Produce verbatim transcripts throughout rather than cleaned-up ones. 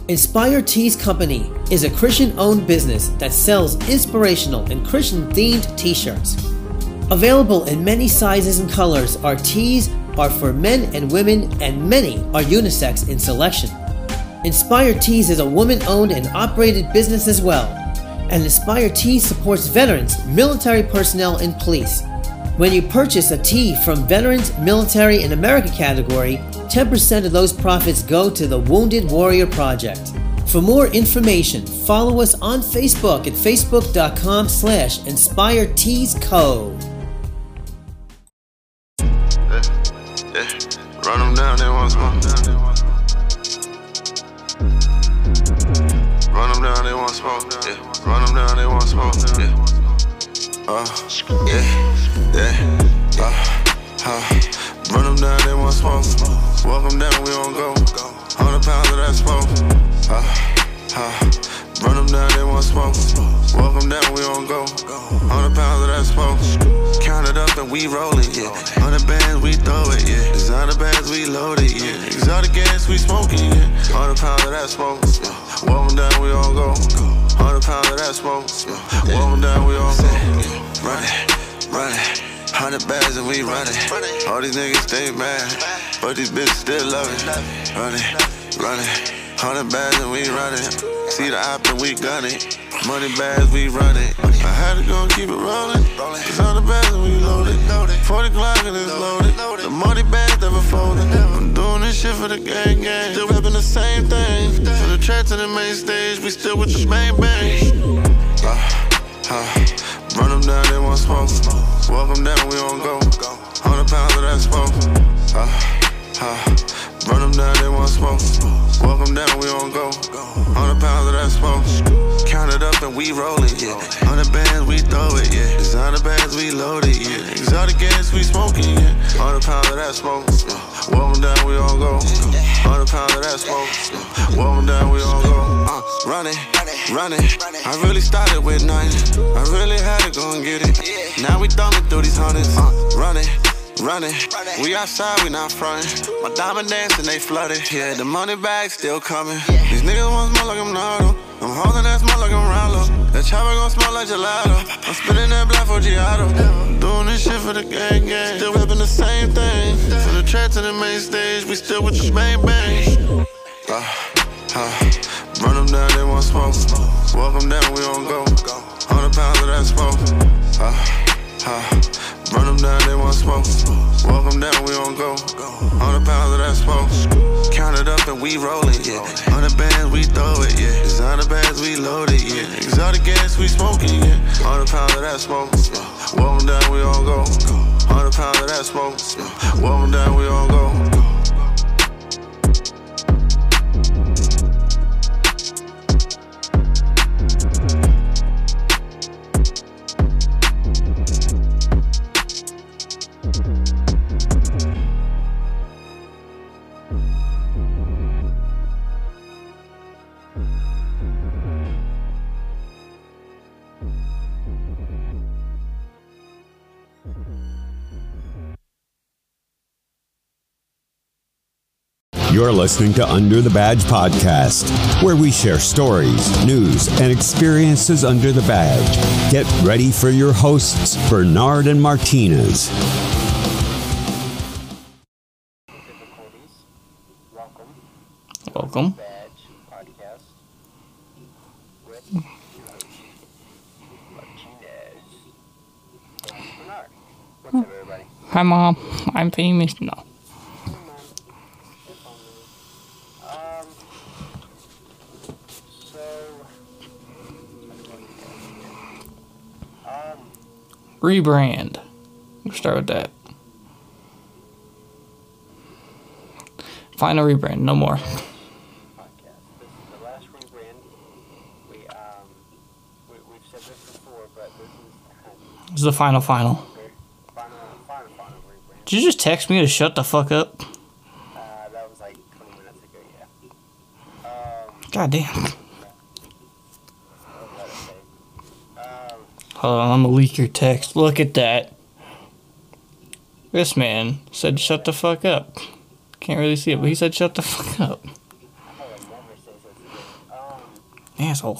Inspire Tees Company is a Christian-owned business that sells inspirational and Christian-themed t-shirts. Available in many sizes and colors, our tees are for men and women, and many are unisex in selection. Inspire Tees is a woman-owned and operated business as well, and Inspire Tees supports veterans, military personnel, and police. When you purchase a tee from Veterans, Military, and America category, ten percent of those profits go to the Wounded Warrior Project. For more information, follow us on Facebook at facebook.com slash InspireTeesCo. Yeah, yeah. Run them down, they want smoke. Run them down, they want smoke. Yeah. Run them down, they want smoke. Yeah. Uh, yeah, yeah, uh, uh. Run them down, they want smoke. Walk them down, we don't go. Hundred pounds of that smoke. Uh, uh. Run them down, they want smoke. Walk them down, we don't go. Hundred pounds of that smoke. Count it up and we roll it, yeah. Hundred bands, we throw it, yeah. Designer bags, we load it, yeah. Exotic gas, we smoking, yeah. Hundred pounds of that smoke. Walk them down, we all go. Hundred pounds of that smoke. Walk them down, we all go. Run it, run it. Hundred bags and we run it. All these niggas stay mad, but these bitches still love it. Run it, run it. Hundred bags and we run it. See the op and we gun it. Money bags, we run it. I had to go and keep it rolling. Cause hundred bags and we load it. Forty Glock and it's loaded. The money bags never folded. I'm doing this shit for the gang gang. Still rapping the same thing. From the track to the main stage, we still with the bang bang. Uh, uh. Run them down, they want smoke. Walk them down, we don't go. Hundred pounds of that smoke. Uh, uh. Run them down, they want smoke. Walk them down, we don't go. Hundred pounds of that smoke. Count it up and we roll it, yeah. Hundred bands, we throw it, yeah. Designer bags, we load it, yeah. Exotic gas, we smoking, yeah. Hundred pounds of that smoke. Walk them down, we all go. Hundred pounds of that smoke. Walk them down, we all go. Uh, run it, run it. I really started with nothing. I really had to go and get it. Now we thumbing through these hundreds. Uh, run it. Run it, we outside, we not frontin'. My diamond dancing, they flooded. Yeah, the money bag still coming. These niggas want smell like I'm Nardo. I'm holding that smell like I'm Rallo. That chopper gon' smell like gelato. I'm spinning that black for Giotto. I'm doing this shit for the gang gang. Still rapping the same thing. From the track to the main stage, we still with the bang bang. Uh, uh. Run them down, they want smoke. Walk them down, we don't go. Hundred pounds of that smoke. Uh, uh. Run them down, they want smoke. Walk them down, we don't go. Hundred pounds of that smoke. Count it up and we roll it, yeah. Hundred bands, we throw it, yeah. Designer bags, we load it, yeah. Exotic gas, we smoking, yeah. Hundred pounds of that smoke. Walk them down, we all go. Hundred pounds of that smoke. Walk them down, we all go. You're listening to Under the Badge Podcast, where we share stories, news, and experiences under the badge. Get ready for your hosts, Bernard and Martinez. Welcome. Welcome. Badge Podcast with Martinez and Bernard. What's up, everybody? Hi, Mom. I'm famous now. Um, so, um, Rebrand. We'll start with that. Final rebrand. No more. podcast. This is the last rebrand. We, um, we, we've said this before, but this is This is the final, final. final, final, final rebrand. Did you just text me to shut the fuck up? Uh, that was like twenty minutes ago, yeah. Um, God damn. what was I to say? Um, Hold on, I'm gonna leak your text. Look at that. This man said shut the fuck up. Can't really see it, but he said shut the fuck up. I thought I never said that's the thing. Um, Asshole.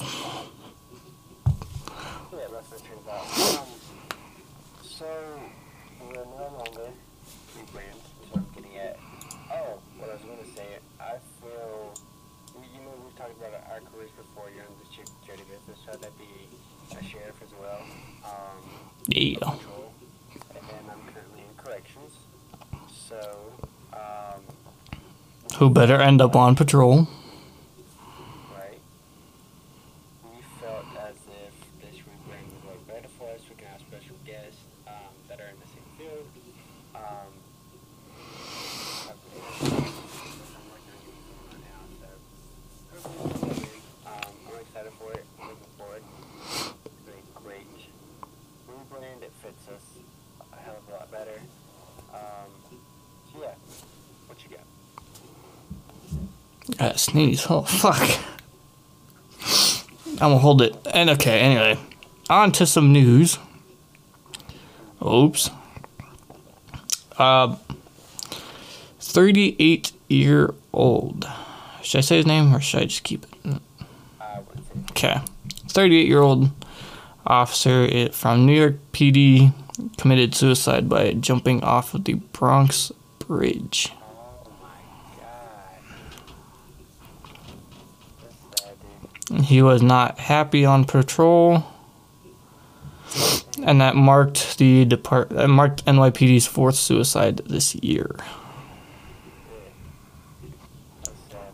yeah, that's what turns out. Um, so, we're no longer rebrand, is what I'm getting at. Oh, what I was going to say, I feel, we- you know, we've talked about our careers before. You're in the cha- charity business, so that'd be a sheriff as well. Um, Yeah. patrol, and then I'm currently in corrections. So, um, Who better end up on patrol? right? We felt as if this rebrand would work better for us. We can have special guests um, that are in the same field. Um, I've been- I'm working on getting some right now, so um, I'm excited for it. I'm looking forward. It's a great rebrand. It fits us a hell of a lot better. Um, so yeah, what you got? I sneeze. Oh, fuck. I'm gonna hold it. And okay, anyway. On to some news. Oops. Uh, thirty-eight year old. Should I say his name or should I just keep it? I would say Okay. thirty-eight year old officer i- from New York P D committed suicide by jumping off of the Bronx Bridge. oh my god. That's sad, dude. He was not happy on patrol, and that marked the depart that marked N Y P D's fourth suicide this year. That's sad.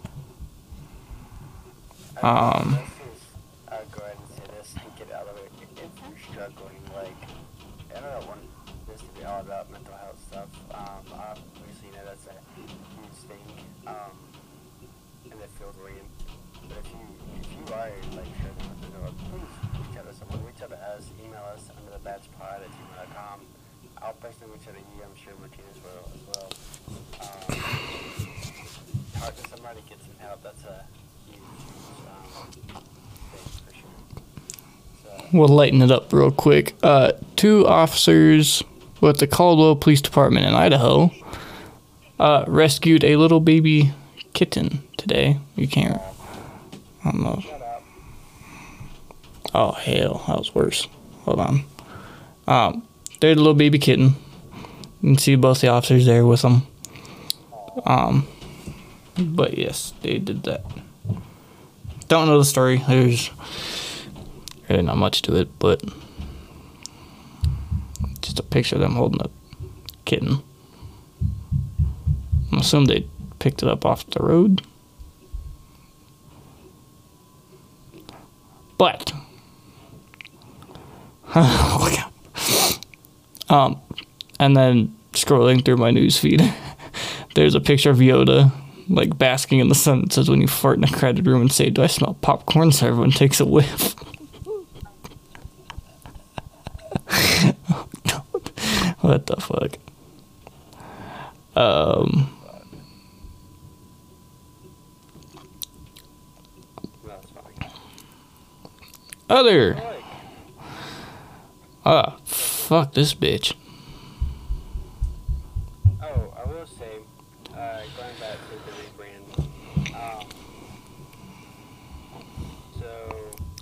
Um, This is, I'll go ahead and say this and get it out of the way. If you're struggling, like, I don't want this to be all about mental health stuff. Um, obviously, you know, that's a huge thing um, in the field we're in. But if you, if you are, like, struggling with mental health, please reach out to someone. Reach out to us, email us under the badge pod at gmail dot com. I'll personally reach out to you. I'm sure Martinez will as well. Um, talk to somebody, get some help. That's a huge, huge um, thing for sure. So, we'll lighten it up real quick. Uh, two officers with the Caldwell Police Department in Idaho uh, rescued a little baby kitten today. You can't. I don't know. shut up. Oh hell, that was worse. Hold on. Um, there's a little baby kitten. You can see both the officers there with them. Um, but yes, they did that. Don't know the story. There's really not much to it, but just a picture of them holding a kitten. I assume they picked it up off the road. But um, and then scrolling through my news feed, there's a picture of Yoda like basking in the sun. It says, "When you fart in a crowded room and say, 'Do I smell popcorn?' so everyone takes a whiff." What the fuck? Um. That's fine. Other. Like, Ah, fuck this bitch. oh, I will say, uh, going back to the rebrand, um, so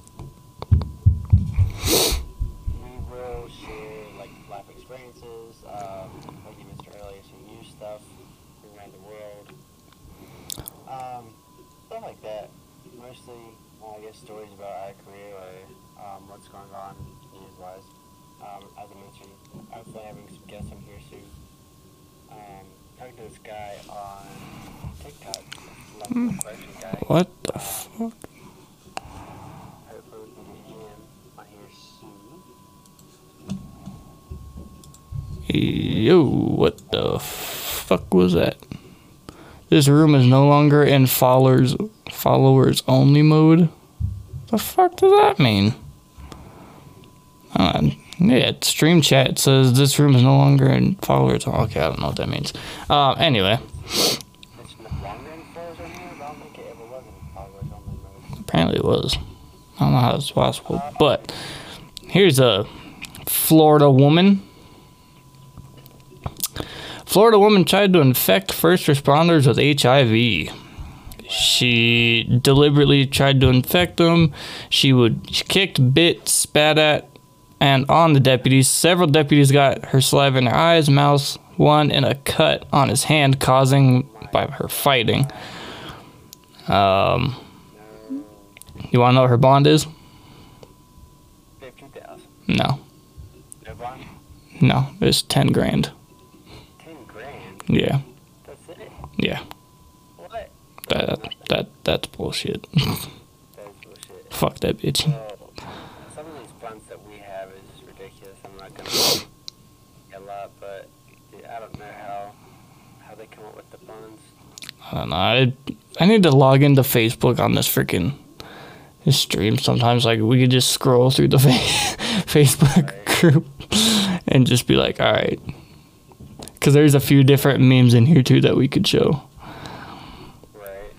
we will share like life experiences, um, like you mentioned earlier, some new stuff from around the world, um, stuff like that. Mostly, uh, I guess, stories about our career or um, what's going on news-wise. Um, as I mentioned, hopefully having some guests on here soon. Um, talking to this guy on TikTok, lovely question guy. What the fuck? Hopefully we can get him on here soon. Yo, what the fuck was that? This room is no longer in followers followers only mode. The fuck does that mean? Uh, yeah, stream chat says this room is no longer in followers. Okay, I don't know what that means. Uh, anyway, It's no longer in followers on here, but I don't think it ever was in followers only mode. apparently it was. I don't know how that's possible, but here's a Florida woman. Florida woman tried to infect first responders with H I V. She deliberately tried to infect them. She would she kicked, bit, spat at, and on the deputies. Several deputies got her saliva in their eyes, mouth, one in a cut on his hand, causing by her fighting. Um, you want to know what her bond is? fifty thousand. No. No bond? No, it's ten grand. ten grand? Yeah. That's it? Yeah. What? That that that's bullshit. That is bullshit. Fuck that bitch. Well, some of these funds that we have is ridiculous. I'm not gonna say a lot, but dude, I don't know how how they come up with the funds. I don't know. I I need to log into Facebook on this freaking this stream sometimes. Like we could just scroll through the fa- Facebook Right. group and just be like, all right, because there's a few different memes in here too that we could show. Right.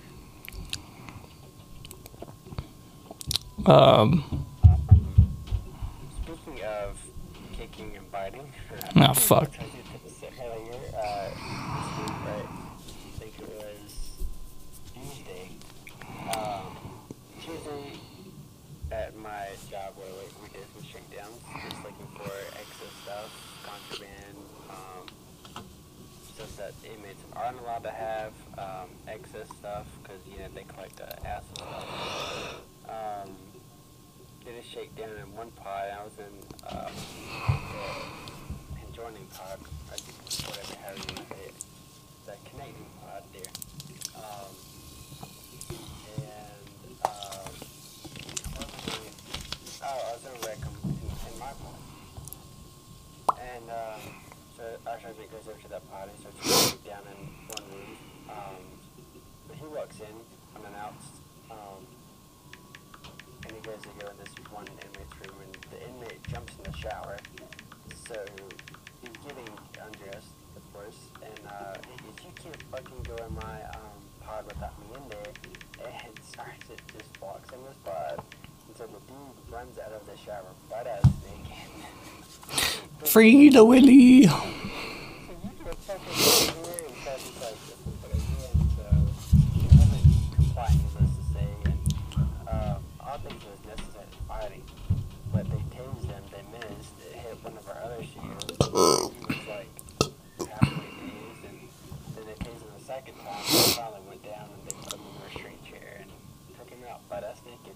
Um. Speaking of kicking and biting. Ah, fuck. I did this earlier, uh, this week, right? I think it was Tuesday. Um, Tuesday at my job where we, we did some shakedowns, just looking for excess stuff, contraband, um, stuff that inmates aren't allowed to have, um, excess stuff, because, you know, they collect the ass and stuff. Um, did a shakedown in one pod. I was in, um, the adjoining pod, I think, whatever, how you say it, the Canadian pod there. Um, and, um, what was I doing? Oh, I was in a rec in, in my pod. And, um, so our sergeant goes over to that pod and starts to shake down in one room. Um, but he walks in unannounced, um, and he goes to go in this one inmate's room, and the inmate jumps in the shower. So he's getting undressed, of course, and uh, he goes, "You can't fucking go in my um, pod without me in there." And Sergeant just walks in his pod, and so the dude runs out of the shower butt ass naked. Free the Willy. So you do a fucking thing here, and Sergeant's like, "This is what I did," so he wasn't complying, needless to say, and um, I don't think it was necessary fighting, but they tased him, they missed, it hit one of our other shields, he was like halfway tased, and then they tased him a second time, and he finally went down, and they put him in a restraint chair, and took him out butt ass naked.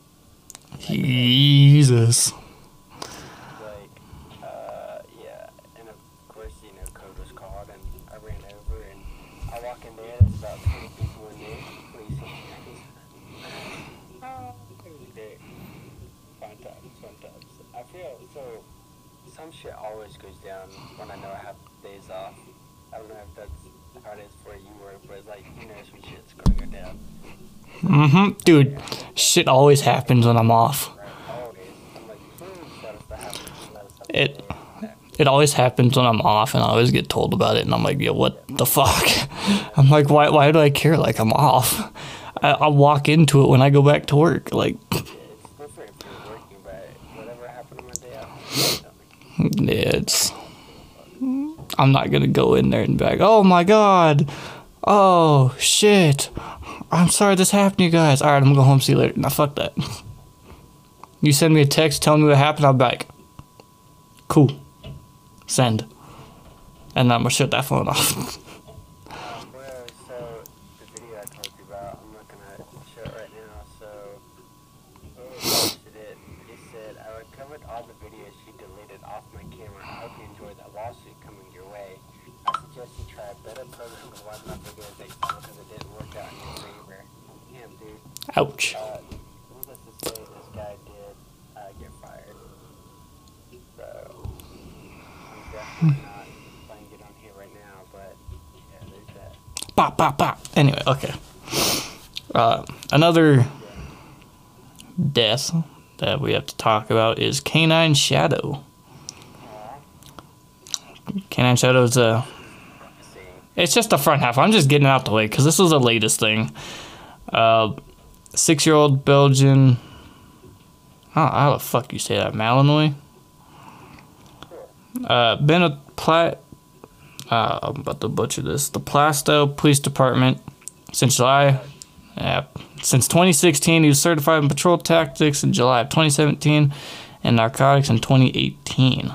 Jesus. Like, uh, yeah, and of course, you know, code was called, and I ran over, and I walk in there, there's about twenty people in there, police officers. Oh, it was great. Fun times, fun times. I feel, so, some shit always goes down when I know I have days off. I don't know if that's how it is for you, or, but it's like, you know, some shit's gonna go down. Mm-hmm. Dude, shit always happens when I'm off. Right, always. I'm like, please let us to happen, let us have a It- day. It always happens when I'm off, and I always get told about it, and I'm like, yo, what the fuck? I'm like, why Why do I care? Like, I'm off. I, I'll walk into it when I go back to work. Like, It's different if you're working, but whatever happened on my day off, yeah, it's... I'm not gonna go in there and be like, oh my god, oh shit, I'm sorry this happened to you guys. Alright, I'm gonna go home, see you later. Nah, fuck that. You send me a text telling me what happened, I'll be like, cool, send. And then I'm gonna shut that phone off. Um, well, so the video I told you about, I'm not gonna show it right now. So, when we posted it, it said, "I recovered all the videos you deleted off my camera. I hope you enjoyed that lawsuit coming your way. I suggest you try a better program to watch my videos next time because it didn't work out in your favor." Damn, dude. Ouch. Uh, needless to say, this guy did uh, get fired. So, I'm definitely not playing it on here right now, but yeah, there's that. Bop, bop, bop. Anyway, okay. Uh, another death that we have to talk about is Canine Shadow. Canine Shadow is a... It's just the front half. I'm just getting it out the way because this is the latest thing. Uh, six-year-old Belgian... Oh, how the fuck you say that? Malinois? Uh, been a plat... Uh, I'm about to butcher this. The Plastow Police Department since July Yeah. Since twenty sixteen, he was certified in patrol tactics in July of twenty seventeen and narcotics in twenty eighteen.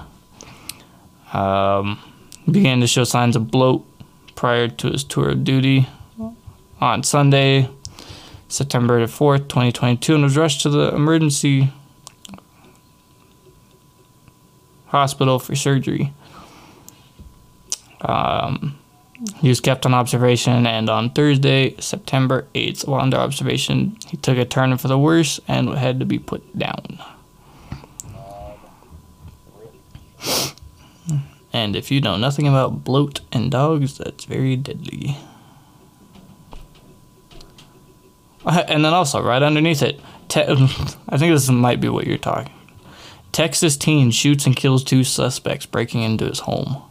Um, began to show signs of bloat prior to his tour of duty on Sunday, September fourth, twenty twenty-two, and was rushed to the emergency hospital for surgery. Um, he was kept on observation, and on Thursday, September eighth, while under observation, he took a turn for the worse and had to be put down. And if you know nothing about bloat and dogs, that's very deadly. And then also, right underneath it, te- I think this might be what you're talking. Texas teen shoots and kills two suspects breaking into his home.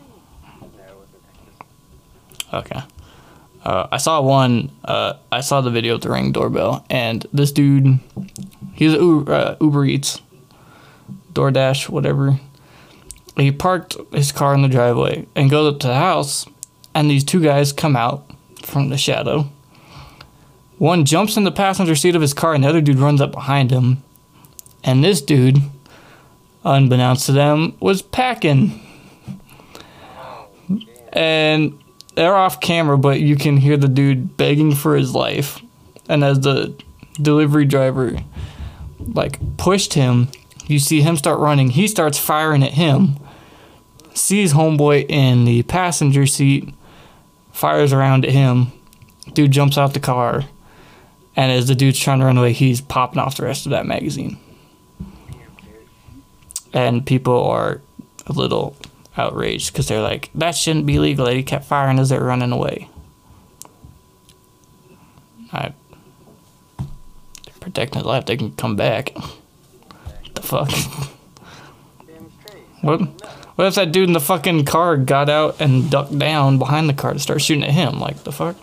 Okay. Uh, I saw one, uh, I saw the video of the Ring doorbell, and this dude, he's Uber, uh, Uber Eats, DoorDash, whatever. He parked his car in the driveway and goes up to the house, and these two guys come out from the shadow. One jumps in the passenger seat of his car, and the other dude runs up behind him. And this dude, unbeknownst to them, was packing. And they're off camera, but you can hear the dude begging for his life. And as the delivery driver, like, pushed him, you see him start running. He starts firing at him. Sees homeboy in the passenger seat, fires around at him. Dude jumps out the car, and as the dude's trying to run away, he's popping off the rest of that magazine. And people are a little outraged because they're like, that shouldn't be legal. He kept firing as they're running away. I protecting his life. They can come back. What the fuck? What? What if that dude in the fucking car got out and ducked down behind the car to start shooting at him? Like, the fuck?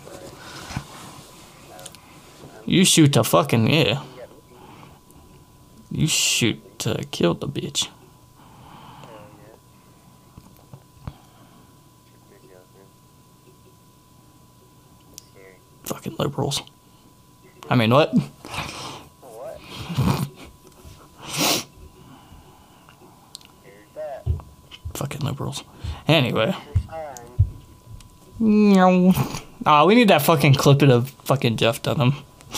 You shoot to fucking, yeah. You shoot to kill the bitch. Fucking liberals. I mean, what? What? Here's that. Fucking liberals. Anyway. Ah, oh, we need that fucking clip of fucking Jeff Dunham.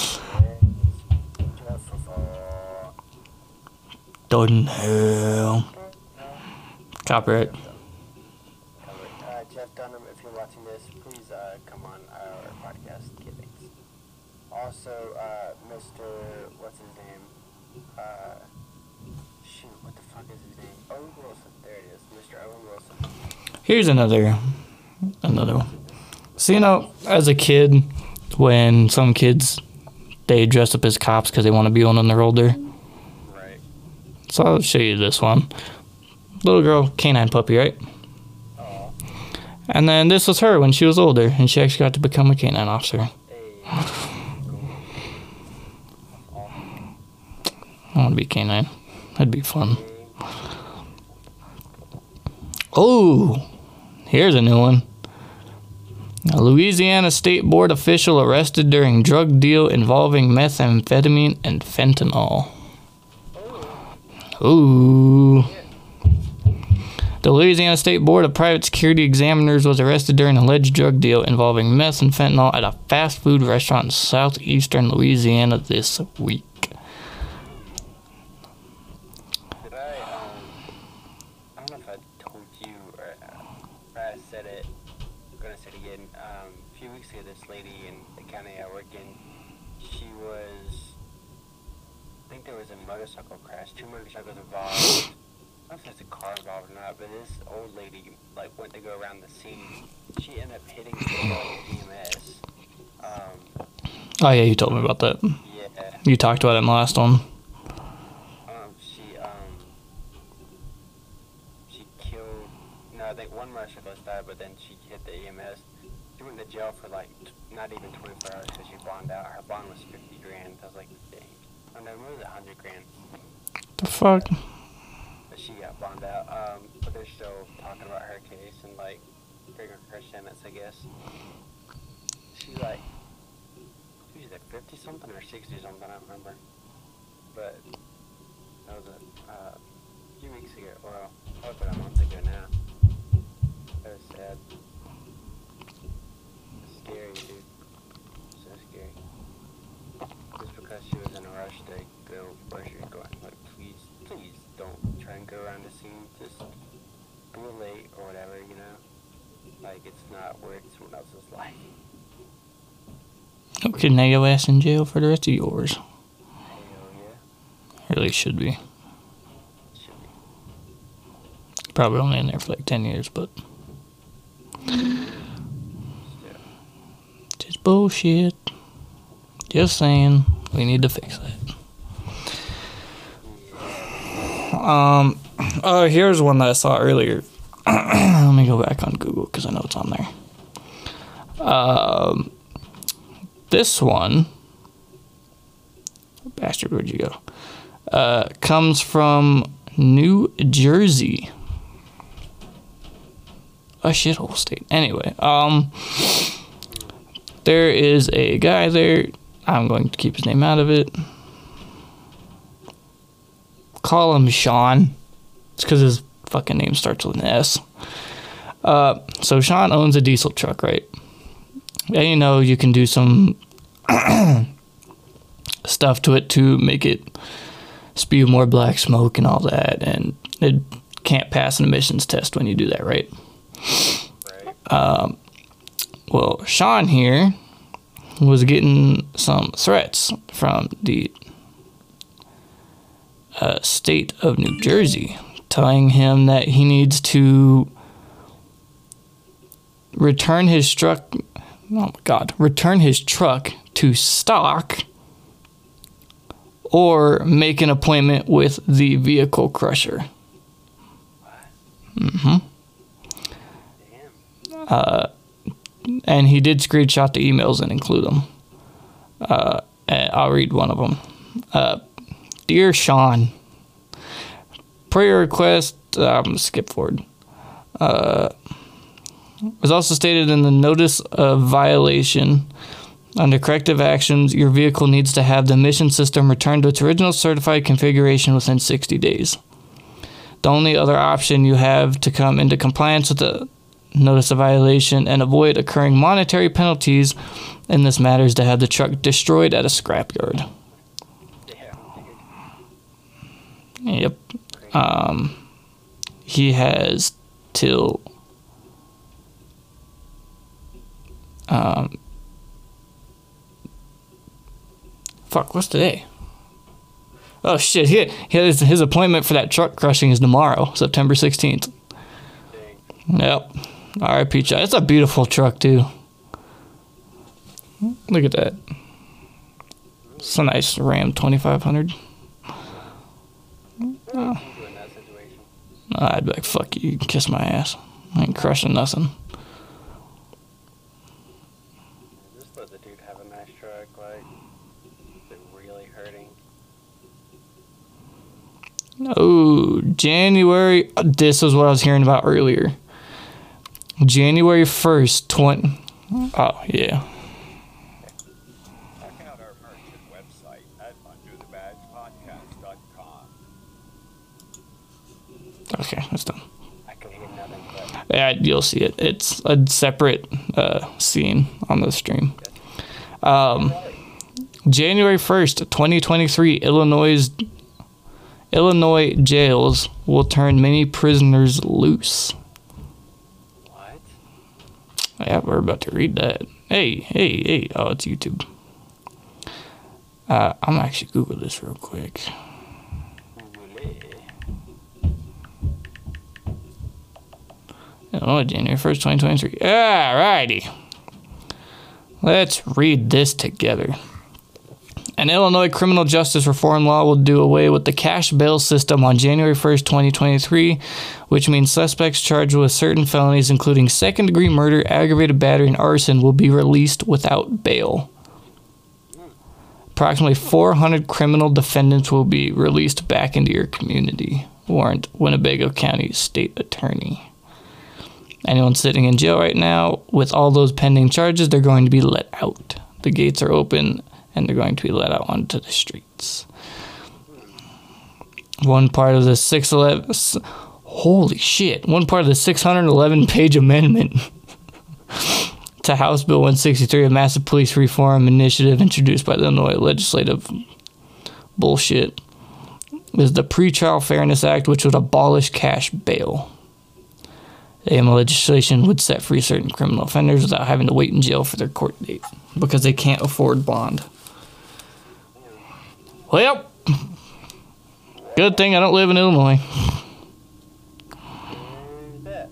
Dunham. Copyright. Uh, Jeff Dunham, if you're watching this, please uh, come on our podcast. Kiddings. Also, uh, Mister What's his name? Uh, shoot, what the fuck is his name? Owen Wilson. There it is. Mister Owen Wilson. Here's another, another one. So, you know, as a kid, when some kids, they dress up as cops because they want to be one when they're older. Right. So I'll show you this one. Little girl, canine puppy, right? Oh. And then this was her when she was older, and she actually got to become a canine officer. Hey. I want to be canine. That'd be fun. Oh, here's a new one. A Louisiana State Board official arrested during drug deal involving methamphetamine and fentanyl. Ooh. The Louisiana State Board of Private Security Examiners was arrested during an alleged drug deal involving meth and fentanyl at a fast food restaurant in southeastern Louisiana this week. Did I, um, I don't know if I told you or, or I said it, I'm gonna say it again. Um, a few weeks ago, this lady in the county I work in, she was, I think there was a motorcycle crash, two motorcycles involved. I don't know if there's a car involved or not, but this old lady, like, went to go around the scene. She ended up hitting the like, E M S. Um, Oh, yeah, you told me about that. yeah. You talked about it in the last one. Um, she, um, she killed, no, I think one motorcyclist died, but then she hit the E M S. She went to jail for, like, t- not even twenty-four hours because she bonded out. Her bond was fifty grand. I was like, dang. Oh, no, it was one hundred grand. The fuck? But she got bonded out. Um, but they're still talking about her case and, like, figuring her sentence, I guess. She, like, either fifty something or sixty something, I don't remember. But that was a uh, few weeks ago, well, probably about a month ago now. That was sad. Scary, dude. So scary. Just because she was in a rush to go where she was going. Like, please, please don't try and go around the scene. Just be late or whatever, you know? Like, it's not worth someone else's life. Okay, now your ass in jail for the rest of yours. Hell yeah. Really should be. Should be. Probably only in there for like ten years, but. Yeah. Just bullshit. Just saying, we need to fix that. Um, oh, here's one that I saw earlier. Let me go back on Google because I know it's on there. Um, this one, bastard, where'd you go? Uh, comes from New Jersey, a shithole state. Anyway, um, there is a guy there. I'm going to keep his name out of it. Call him Sean. It's because his fucking name starts with an S. Uh, so Sean owns a diesel truck, right? And you know, you can do some stuff to it to make it spew more black smoke and all that, and it can't pass an emissions test when you do that, right? Right. Um, well, Sean here was getting some threats from the uh, state of New Jersey, telling him that he needs to return his truck. Oh my God! Return his truck to stock, or make an appointment with the vehicle crusher. Mm-hmm. Damn. Uh, and he did screenshot the emails and include them. Uh, and I'll read one of them. Uh, Dear Sean, per your request, uh, I'm going to skip forward. Uh, was also stated in the notice of violation. Under corrective actions, your vehicle needs to have the emission system returned to its original certified configuration within sixty days. The only other option you have to come into compliance with the notice of violation and avoid incurring monetary penalties in this matter is to have the truck destroyed at a scrapyard. Yeah. Yep. Um, he has till um, fuck, what's today? Oh shit, he, he has, his appointment for that truck crushing is tomorrow, September sixteenth. Yep. R I P Chuck. It's a beautiful truck too. Look at that. It's a nice Ram twenty-five hundred. Oh. In that situation. I'd be like, fuck you, you can kiss my ass. I ain't crushing nothing. Just let the dude have a nice truck, like, they're really hurting. Oh, January. This is what I was hearing about earlier. January first, twenty. Oh, yeah. Check out our merchant website at under the badge podcast dot com. Okay, that's done. I could hear nothing but. Yeah, you'll see it. It's a separate uh, scene on the stream. Um, January first, twenty twenty-three, Illinois Illinois jails will turn many prisoners loose. What? Yeah, we're about to read that. Hey, hey, hey. Oh, it's YouTube. Uh, I'm actually Google this real quick. Oh, January first, twenty twenty-three. Alrighty. Let's read this together. An Illinois criminal justice reform law will do away with the cash bail system on January first, twenty twenty-three, which means suspects charged with certain felonies, including second-degree murder, aggravated battery, and arson, will be released without bail. Approximately four hundred criminal defendants will be released back into your community, warned Winnebago County State Attorney. Anyone sitting in jail right now with all those pending charges, they're going to be let out. The gates are open and they're going to be let out onto the streets. One part of the six eleven, holy shit, one part of the six hundred eleven page amendment to House Bill one sixty-three, a massive police reform initiative introduced by the Illinois legislative bullshit, is the Pretrial Fairness Act, which would abolish cash bail. The aim of legislation would set free certain criminal offenders without having to wait in jail for their court date because they can't afford bond. Well, good thing I don't live in Illinois. Where's that?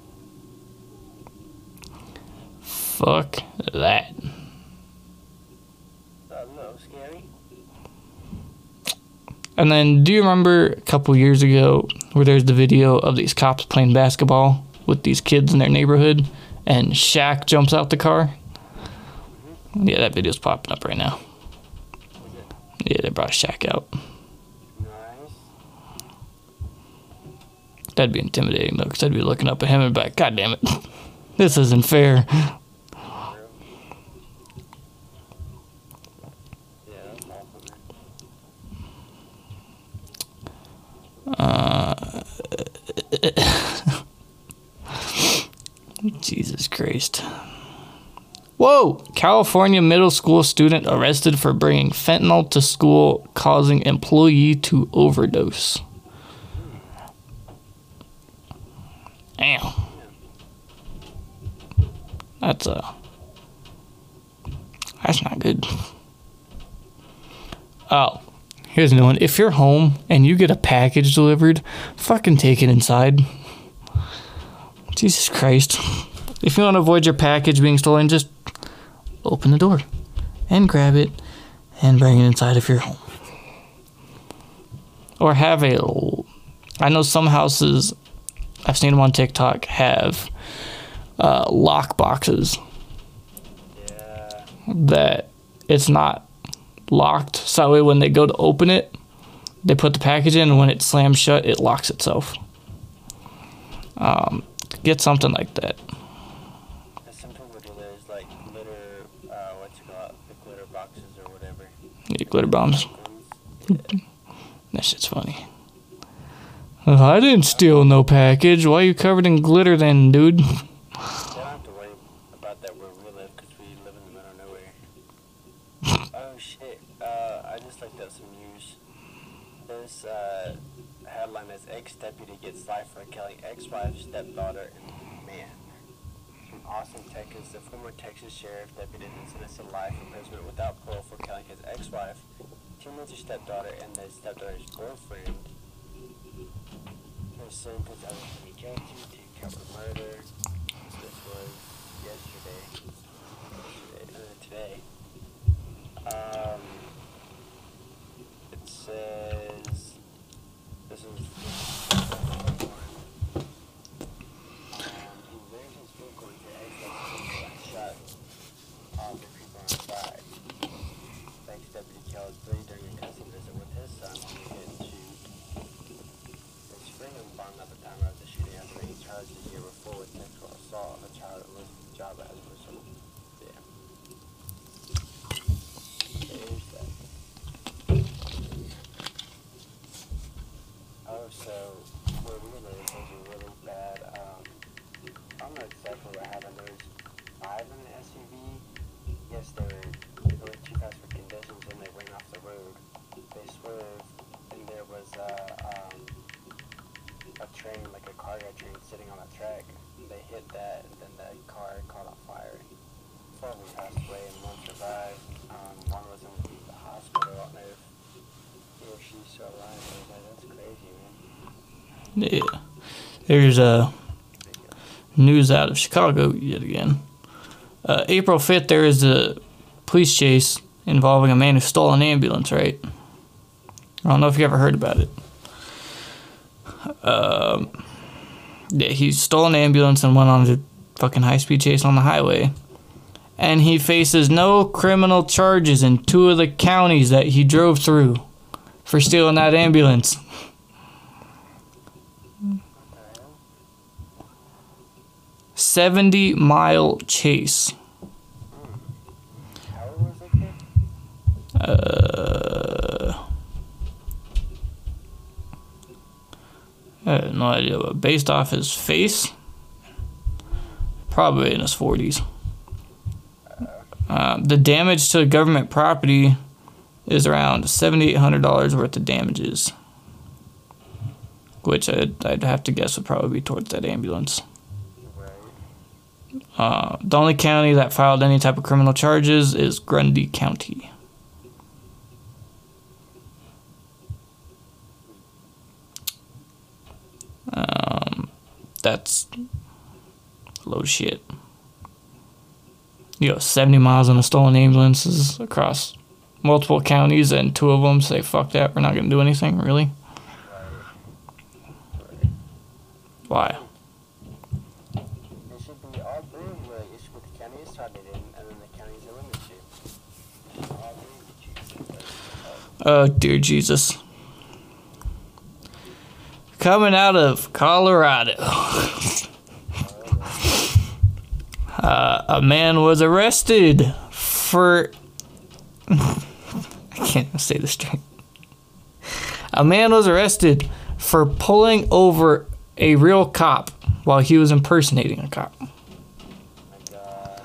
Fuck that. A little scary. And then, do you remember a couple years ago where there's the video of these cops playing basketball with these kids in their neighborhood, and Shaq jumps out the car? Yeah, that video's popping up right now. Yeah, they brought Shaq out. Nice. That'd be intimidating, though, because I'd be looking up at him and be like, God damn it, this isn't fair. Yeah, that's awesome, man. Uh, Jesus Christ. Whoa! California middle school student arrested for bringing fentanyl to school, causing employee to overdose. Damn. That's uh That's not good. Oh, here's a new one. If you're home and you get a package delivered, fucking take it inside. Jesus Christ. If you want to avoid your package being stolen, just open the door and grab it and bring it inside of your home. Or have a... I know some houses, I've seen them on TikTok, have uh, lock boxes. Yeah. That it's not locked. So that way when they go to open it, they put the package in, and when it slams shut, it locks itself. Um, get something like that. Some people do there's like glitter, uh, what's it called? The glitter boxes or whatever. Yeah, glitter bombs. Yeah. That shit's funny. Uh, I didn't steal no package. Why are you covered in glitter then, dude? They don't have to worry about that where we live because we live in the middle of nowhere. Oh shit, uh, I just looked up some news. This uh, headline is ex-deputy gets life for killing ex-wife, stepdaughter, and man. From Austin, Texas, the former Texas sheriff deputy is sentenced to life imprisonment without parole for killing his ex-wife, teenager stepdaughter, and his stepdaughter's boyfriend. He was sentenced out of twenty twenty to cover murder. This was yesterday. Yesterday, uh, today. Um, it says this is. Um, he wears his book going to ex shot all the people inside. Ex-deputy killed three during a custody visit with his son when he hit two. In spring of Bond at the time of the shooting after being charged the year before with sexual assault of a child at his job as a result. Yeah. There's that. Oh, so where we live, there's a really bad, um, I don't know exactly what happened. There was five in an S U V. Yes, they were going too fast for conditions and they went off the road. They swerved and there was a, um, a train, like a cargo train sitting on a track. They hit that and then the car caught on fire. Four of them passed away and one survived. Um, one was in the hospital. I don't know if he or she's still alive. I was like, that's crazy, man. Yeah. There's uh, news out of Chicago yet again. Uh, April fifth, there is a police chase involving a man who stole an ambulance, right? I don't know if you ever heard about it. Um, yeah, he stole an ambulance and went on a fucking high-speed chase on the highway. And he faces no criminal charges in two of the counties that he drove through for stealing that ambulance. seventy mile chase. How old was that kid? Uh, I have no idea, but based off his face, probably in his forties. Uh, the damage to government property is around seven thousand eight hundred dollars worth of damages, which I'd, I'd have to guess would probably be towards that ambulance. Uh, the only county that filed any type of criminal charges is Grundy County. Um, that's a load of shit. You know, seventy miles on a stolen ambulances across multiple counties, and two of them say, fuck that, we're not going to do anything, really? Why? It should be all three of you, like, it's what the county is started in, and then the counties eliminate you. All three of you. Oh, dear Jesus. Coming out of Colorado. Uh, a man was arrested for... I can't say this straight. A man was arrested for pulling over a real cop while he was impersonating a cop. Oh my God.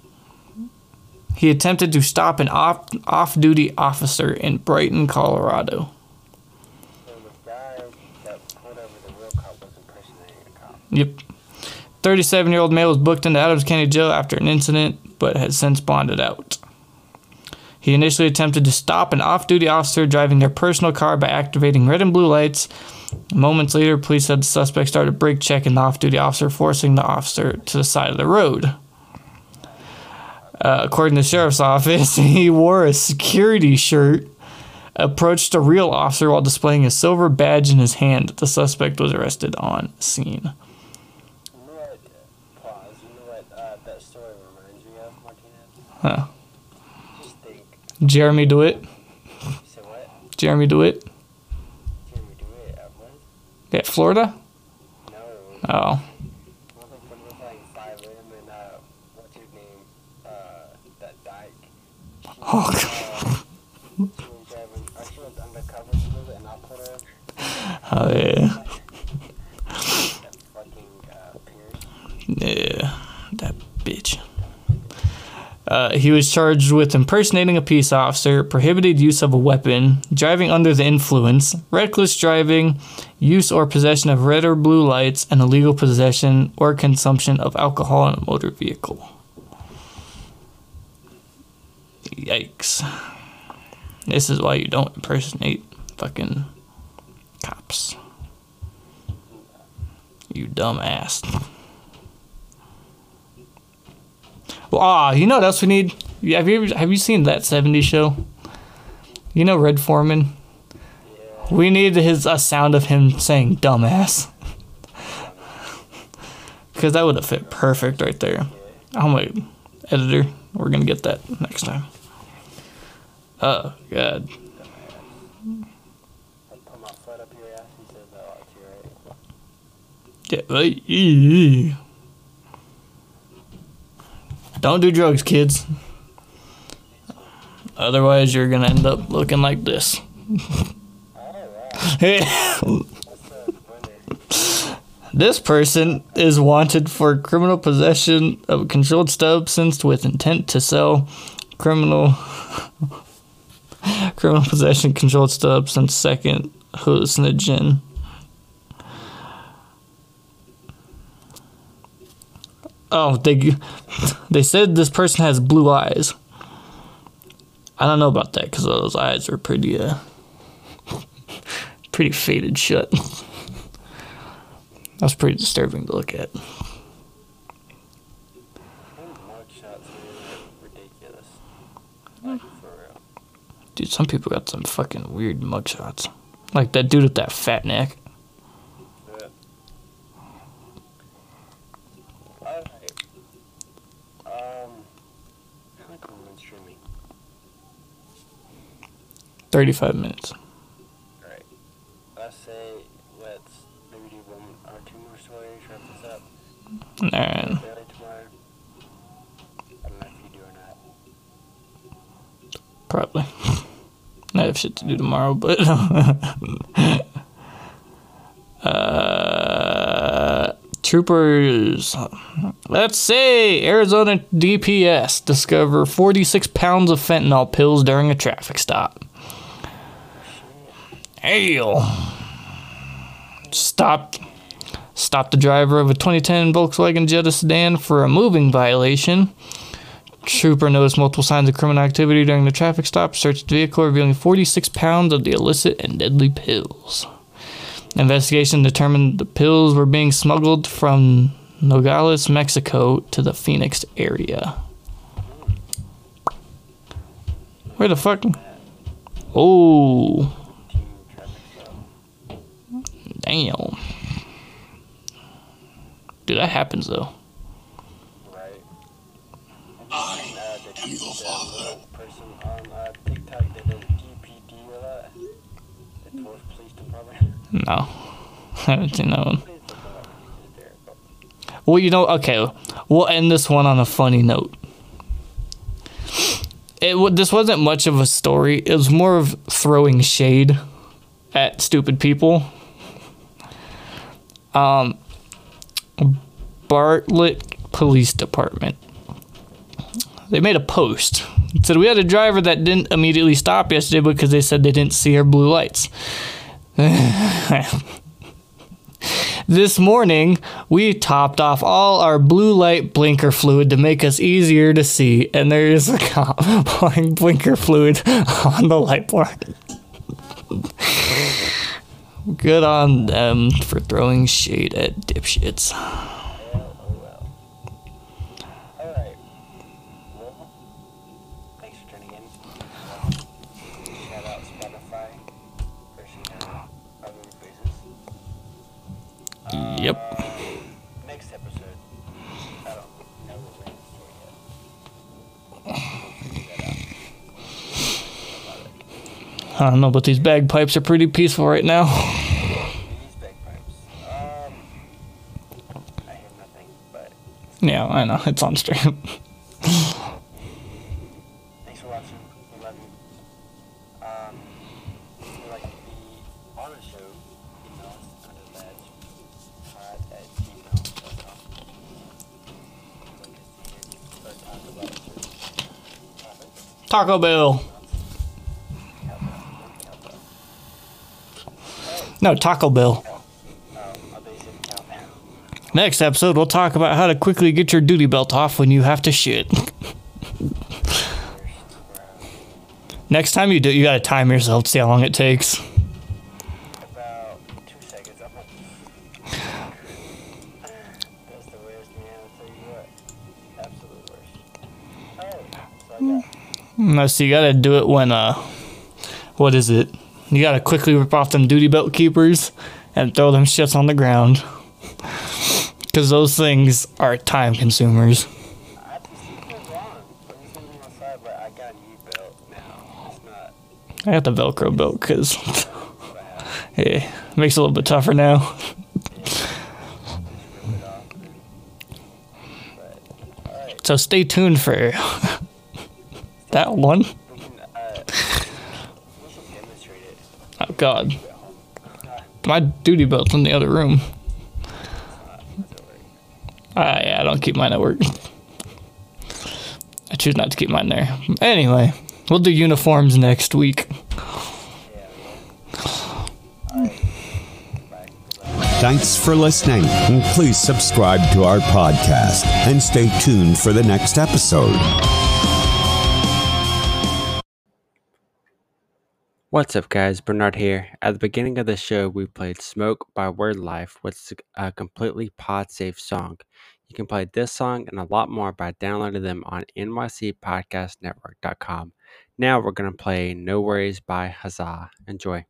He attempted to stop an off, off-duty officer in Brighton, Colorado. So the guy that pulled over the real cop was impersonating a cop. Yep. thirty-seven-year-old male was booked into Adams County Jail after an incident, but has since bonded out. He initially attempted to stop an off-duty officer driving their personal car by activating red and blue lights. Moments later, police said the suspect started brake checking the off-duty officer, forcing the officer to the side of the road. Uh, according to the sheriff's office, he wore a security shirt, approached a real officer while displaying a silver badge in his hand. The suspect was arrested on scene. You know what, pause, you know what uh, that story reminds me of, Martinez? Huh. Just think, Jeremy DeWitt. you said what? Jeremy DeWitt. Jeremy DeWitt, at what? Yeah, Florida? No. Oh. I think when we're playing five of them and, uh, what's his name? Uh, that dyke. She Oh, was, uh, she was driving, or she was undercover a little bit, and I put her, Oh, yeah. that fucking, uh, Pierce. Yeah, that bitch. Uh, he was charged with impersonating a peace officer, prohibited use of a weapon, driving under the influence, reckless driving, use or possession of red or blue lights, and illegal possession or consumption of alcohol in a motor vehicle. Yikes. This is why you don't impersonate fucking cops. You dumbass. Well, ah, you know what else we need? Have you ever, have you seen That seventies Show? You know Red Foreman? Yeah. We need his a sound of him saying dumbass. Because that would have fit perfect right there. I'm my editor. We're going to get that next time. Oh, God. I put my foot up your ass, he says, oh, it's your right. Yeah. Don't do drugs, kids. Otherwise, you're going to end up looking like this. Alright. What's up, funny? This person is wanted for criminal possession of a controlled substance with intent to sell criminal criminal possession controlled substance second hallucinogen. Oh, they they said this person has blue eyes. I don't know about that because those eyes are pretty uh pretty faded shut. That's pretty disturbing to look at. Them mugshots are ridiculous. Like, for real. Dude, some people got some fucking weird mugshots. Like that dude with that fat neck. Yeah. Alright. Um, how long have we been streaming? thirty-five minutes. Alright. Let's say, let's maybe do one or two more stories, wrap this up. Alright. Daily tomorrow. I don't know if you do or not. Probably. have shit to do tomorrow, but uh, troopers. Let's say Arizona D P S discover forty-six pounds of fentanyl pills during a traffic stop. Hail. Stopped. Stopped the driver of a twenty ten Volkswagen Jetta sedan for a moving violation. Trooper noticed multiple signs of criminal activity during the traffic stop. Searched the vehicle, revealing forty-six pounds of the illicit and deadly pills. Investigation determined the pills were being smuggled from Nogales, Mexico to the Phoenix area. Where the fuck? Oh. Damn. Dude, that happens though. Right. I am your father. Person on uh, TikTok that does G P D a lot. The Dwarf Police Department. No. I haven't seen that one. Well, you know, okay. We'll end this one on a funny note. It w- This wasn't much of a story. It was more of throwing shade at stupid people. Um... Bartlett Police Department. They made a post. It said, we had a driver that didn't immediately stop yesterday because they said they didn't see our blue lights. This morning, we topped off all our blue light blinker fluid to make us easier to see, and there is a cop pouring blinker fluid on the light board. Good on them for throwing shade at dipshits. Well, oh well. Alright. Well, thanks for tuning in. Shout out Spotify for sharing our movie quizzes. Yep. Uh, next episode. I don't know the name of the story yet. We'll figure that out. I don't know, but these bagpipes are pretty peaceful right now. These bagpipes. Um, I hear nothing, but Yeah, I know. It's on stream. thanks for watching. We love you. Um, if you'd like to be on the show, email us under the badge pod at gmail dot com. Like to talk about certain topics. Taco Bell. No, Taco Bell. Next episode, we'll talk about how to quickly get your duty belt off when you have to shit. Next time you do, you gotta time yourself to see how long it takes. About two seconds. I'm like, that's the worst, man. I'll tell you what. Absolute worst. Alright, so I got. No, so you gotta do it when, uh, what is it? You gotta quickly rip off them duty belt keepers and throw them shits on the ground. Because those things are time consumers. I have to see what's wrong. I'm just gonna be outside, but I got a new belt now. It's not. I got the Velcro belt because yeah, it makes it a little bit tougher now. So stay tuned for that one. We can, uh, we should demonstrate it. Oh God, my duty belt's in the other room. Ah, yeah, I don't keep mine at work. I choose not to keep mine there. Anyway, we'll do uniforms next week. Thanks for listening, and please subscribe to our podcast and stay tuned for the next episode. What's up, guys? Bernard here. At the beginning of the show, we played Smoke by Word Life, which is a completely pod-safe song. You can play this song and a lot more by downloading them on N Y C podcast network dot com. Now we're going to play No Worries by Huzzah. Enjoy.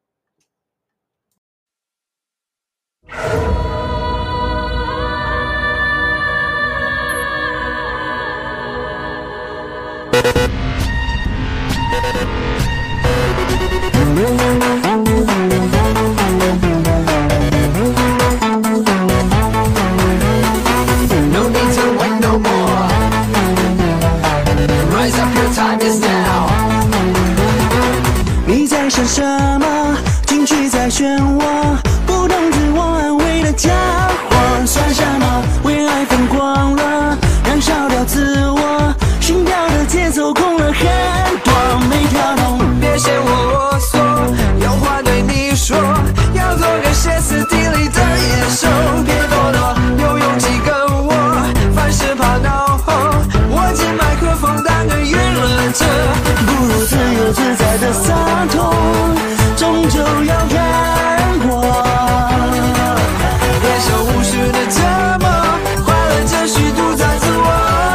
No need to wait no more. Rise up, your time is now. 吗？进去再漩涡，不懂自我安慰的家伙，算什么？为爱疯狂了，燃烧掉自我，心跳的节奏空了很多，没跳动。 别嫌我啰嗦，有话对你说，要做个歇斯底里的野兽，别堕落，有勇气跟我，凡事怕恼后，握紧麦克风当个舆论者， 不如自由自在的洒脱，终究要看破。 别受无序的折磨，快乐จะ虚度在自我，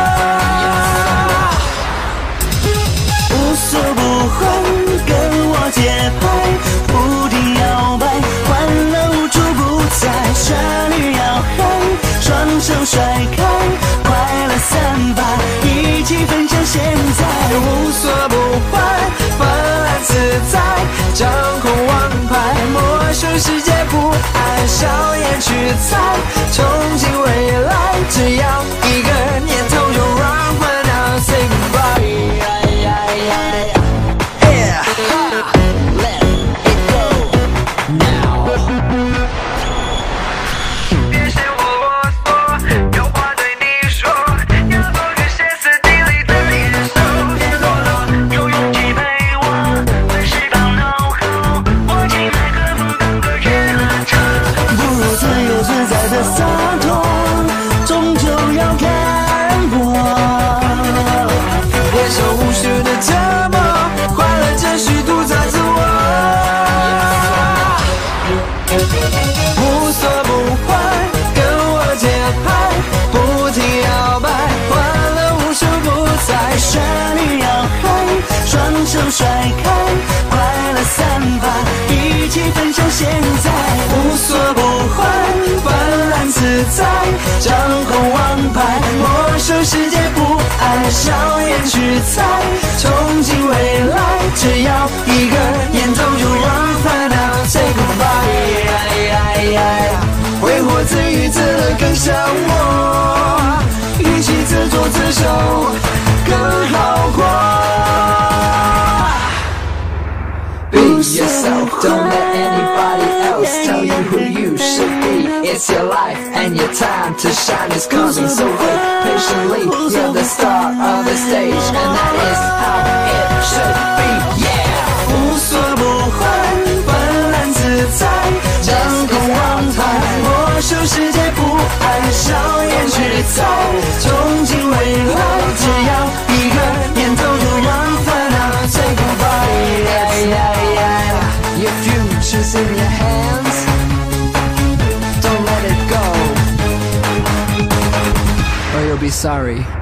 无所不换，跟我节拍，不停摇摆，欢乐无处不在，旋律摇撼，双手甩开，快乐散发，一起分享现在， 无所不换，泛滥自在，掌控王牌，魔术世界不按硝烟去猜，憧憬未来，只要一个念头就让烦恼 say goodbye。别嫌我啰嗦，有话对你说，要做个歇斯底里的野兽，别堕落，有勇气陪我，凡事帮脑后，握紧麦克风当个舆论者， 不如自由自在的洒脱，终究要看破。 别受无序的折磨，快乐จะ虚度在自我，无所不换，跟我节拍，不停摇摆，欢乐无处不在， 旋律摇撼，双手甩开，快乐散发，一起分享现在， 无所不换，泛滥自在，掌控王牌，魔兽世界不按硝烟去猜，憧憬未来，只要一个念头就让烦恼 say goodbye。挥霍自娱自乐更像我，与其自作自受更好过。Be yourself, don't let anybody else tell you who you should be. It's your life and your time to shine is coming, so wait patiently. You're the star of the stage and that is how it should be, yeah. 无所不换，泛滥自在，掌控王牌，魔术世界不按硝烟去猜，憧憬未来，只要一个念头就让烦恼 say goodbye。Your future's in your hands, don't let it go, or you'll be sorry.